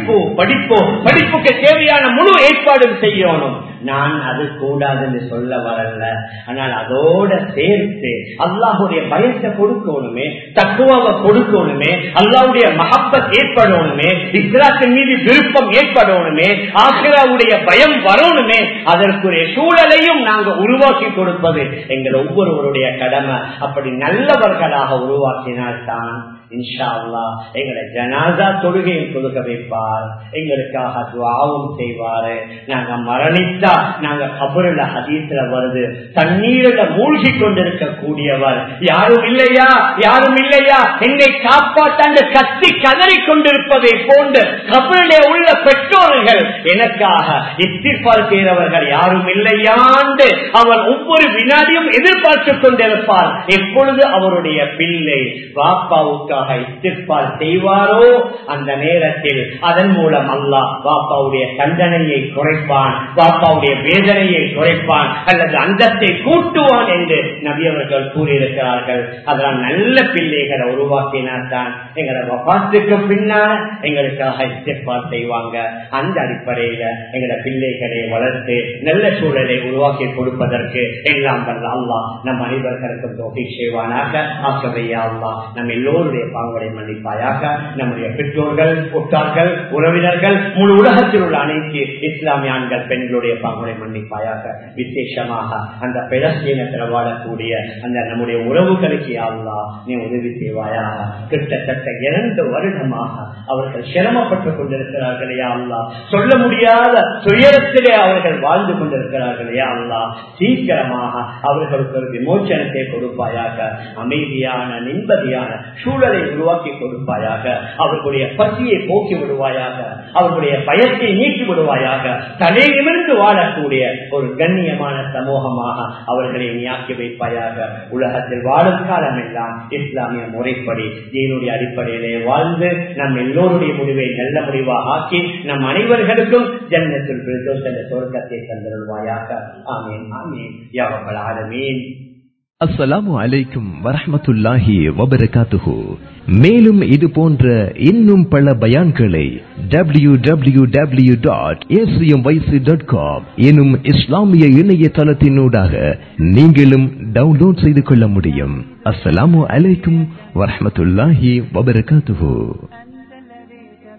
படிப்புக்கு தேவையான முழு ஏற்பாடும் செய்யணும். நான் அது கூடாதுன்னு சொல்ல வரல. ஆனால் அதோட சேர்த்து அல்லாஹுடைய பயத்தை கொடுக்கணுமே, தக்குவாவை கொடுக்கணுமே, அல்லாஹ்வுடைய மஹப்பத் ஏற்படணுமே, இஸ்லாத்தின் மீது விருப்பம் ஏற்படணுமே, ஆகிராவுடைய பயம் வரணுமே. அதற்குரிய சூழலையும் நாங்கள் உருவாக்கி கொடுப்பது எங்கள் ஒவ்வொருவருடைய கடமை. அப்படி நல்லவர்களாக உருவாக்கினால்தான் இன்ஷா அல்லாஹ் எங்களை ஜனாஸா தொழுகையும் தொழுக வைப்பார், எங்களுக்காக துஆவும் செய்வாரு. நாங்க மரணித்தா நாங்க கபருல ஹதீஸ்ல வருது, தண்ணீரில மூழ்கி கொண்டிருக்க கூடியவர் யாரும் இல்லையா என்னை காப்பாற்ற கத்தி கதறி கொண்டிருப்பதை போன்று கபரிலே உள்ள பெற்றோர்கள் எனக்காக இஸ்திக்பார் செய்கிறவர்கள் யாரும் இல்லையாண்டு அவர் ஒவ்வொரு வினாடியும் எதிர்பார்த்துக் கொண்டிருப்பார். எப்பொழுது அவருடைய பிள்ளை பாப்பாவுக்காக நமக்காக இஸ்திக்பார் செய்வாரோ அந்த நேரத்தில் அதன் மூலம் அல்லாஹ் பாப்பாவுடைய தண்டனையை குறைப்பான், பாப்பாவுடைய வேதனையை குறைப்பான், அல்லது அந்தத்தை கூட்டுவான் என்று நபி அவர்கள் கூறியிருக்கிறார்கள். அதனால் நல்ல பிள்ளைகளை உருவாக்கினார் தான் எங்களை வஃபாத்துக்கு பின்னால் எங்களுக்காக இஸ்திக்பார் செய்வாங்க. அந்த அடிப்படையில எங்களை பிள்ளைகளை வளர்த்து நல்ல சூழலை உருவாக்கி கொடுப்பதற்கு எல்லாம் வல்ல அல்லாஹ் நம் அனைவர்களுக்கும் தௌஃபீக் செய்வானாக. ஆகவே அல்லாஹ் நம் எல்லோருடைய பாவங்களை மன்னிப்பாயாக. நம்முடைய பெற்றோர்கள், உற்றார்கள், உறவினர்கள், முழு உலகத்தில் உள்ள அனைத்து இஸ்லாமிய ஆண்கள் பெண்களுடைய பாவங்களை மன்னிப்பாயாக. விசேஷமாக அந்த பெலஸ்தீனத்தில் வாழக்கூடிய அந்த நம்முடைய உறவுகளுக்கு அல்லாஹ் நீ உதவி செய்வாயாக. கிட்டத்தட்ட 2 வருடமாக அவர்கள் சிரமப்பட்டுக் கொண்டிருக்கிறார்களே அல்லாஹ், சொல்ல முடியாத துயரத்திலே அவர்கள் வாழ்ந்து கொண்டிருக்கிறார்களே அல்லாஹ், சீக்கிரமாக அவர்களுக்கு ஒரு விமோச்சனத்தை கொடுப்பாயாக. அமைதியான நிம்மதியான சூழலை உருவாக்கி கொடுப்பாயாக. அவர்களுடைய பசியை போக்கி விடுவாயாக. அவர்களுடைய பயத்தை நீக்கி விடுவாயாக. தலை நிமிர்ந்து வாழக்கூடிய ஒரு கண்ணியமான சமூகமாக அவர்களை நீக்கி வைப்பாயாக. உலகத்தில் வாழும் காலம் எல்லாம் இஸ்லாமிய முறைப்படி தீனுடைய அடிப்படையிலே வாழ்ந்து நம் எல்லோருடைய முடிவை நல்ல முடிவாக ஆக்கி நம் அனைவர்களுக்கும் ஜன்னத்துல் ஃபிர்தௌஸ் என்ற சொர்க்கத்தை தந்தருள்வாயாக. ஆமீன் ஆமீன் யா ரப்பல் ஆலமீன். அஸ்ஸலாமு அலைக்கும் வரஹ்மத்துல்லாஹி வபரகாத்துஹு. மேலும் இது போன்ற இன்னும் பல பயான்களை www.acmyc.com எனும் இஸ்லாமிய இணையதளத்தினூடாக நீங்களும் டவுன்லோட் செய்து கொள்ள முடியும். அஸ்ஸலாமு அலைக்கும் வரஹ்மத்துல்லாஹி வபரகாத்துஹு.